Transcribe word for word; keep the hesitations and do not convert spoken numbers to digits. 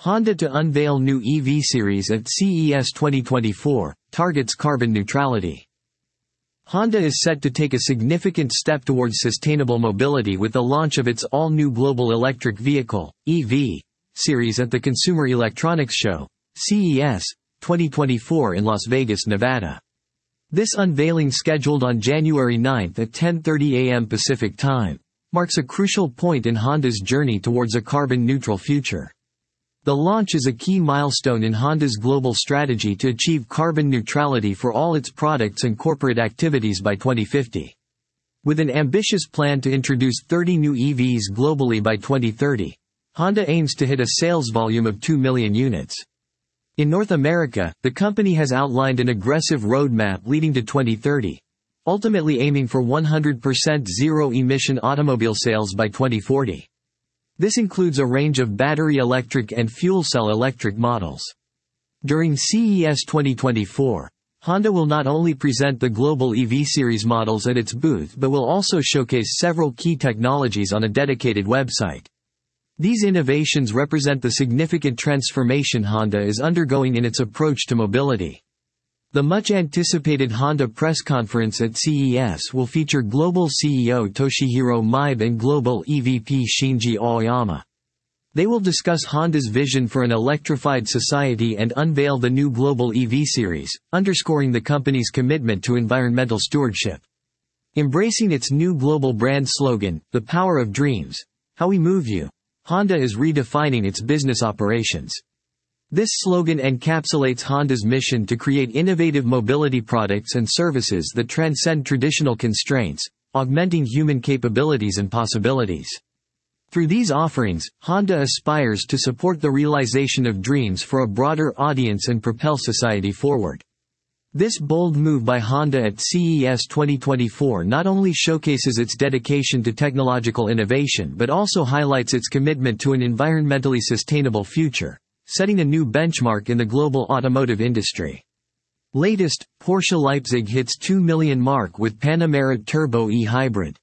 Honda to unveil new E V series at C E S twenty twenty-four, targets carbon neutrality. Honda is set to take a significant step towards sustainable mobility with the launch of its all-new global electric vehicle, E V, series at the Consumer Electronics Show, C E S, twenty twenty-four in Las Vegas, Nevada. This unveiling, scheduled on January ninth at ten thirty a m Pacific Time, marks a crucial point in Honda's journey towards a carbon-neutral future. The launch is a key milestone in Honda's global strategy to achieve carbon neutrality for all its products and corporate activities by twenty fifty. With an ambitious plan to introduce thirty new E Vs globally by twenty thirty, Honda aims to hit a sales volume of two million units. In North America, the company has outlined an aggressive roadmap leading to twenty thirty, ultimately aiming for one hundred percent zero-emission automobile sales by twenty forty. This includes a range of battery electric and fuel cell electric models. During C E S twenty twenty-four, Honda will not only present the global E V series models at its booth but will also showcase several key technologies on a dedicated website. These innovations represent the significant transformation Honda is undergoing in its approach to mobility. The much-anticipated Honda press conference at C E S will feature global C E O Toshihiro Mibe and global E V P Shinji Aoyama. They will discuss Honda's vision for an electrified society and unveil the new global E V series, underscoring the company's commitment to environmental stewardship. Embracing its new global brand slogan, "The Power of Dreams, How We Move You," Honda is redefining its business operations. This slogan encapsulates Honda's mission to create innovative mobility products and services that transcend traditional constraints, augmenting human capabilities and possibilities. Through these offerings, Honda aspires to support the realization of dreams for a broader audience and propel society forward. This bold move by Honda at C E S twenty twenty-four not only showcases its dedication to technological innovation but also highlights its commitment to an environmentally sustainable future, setting a new benchmark in the global automotive industry. Latest, Porsche Leipzig hits two million mark with Panamera Turbo E Hybrid.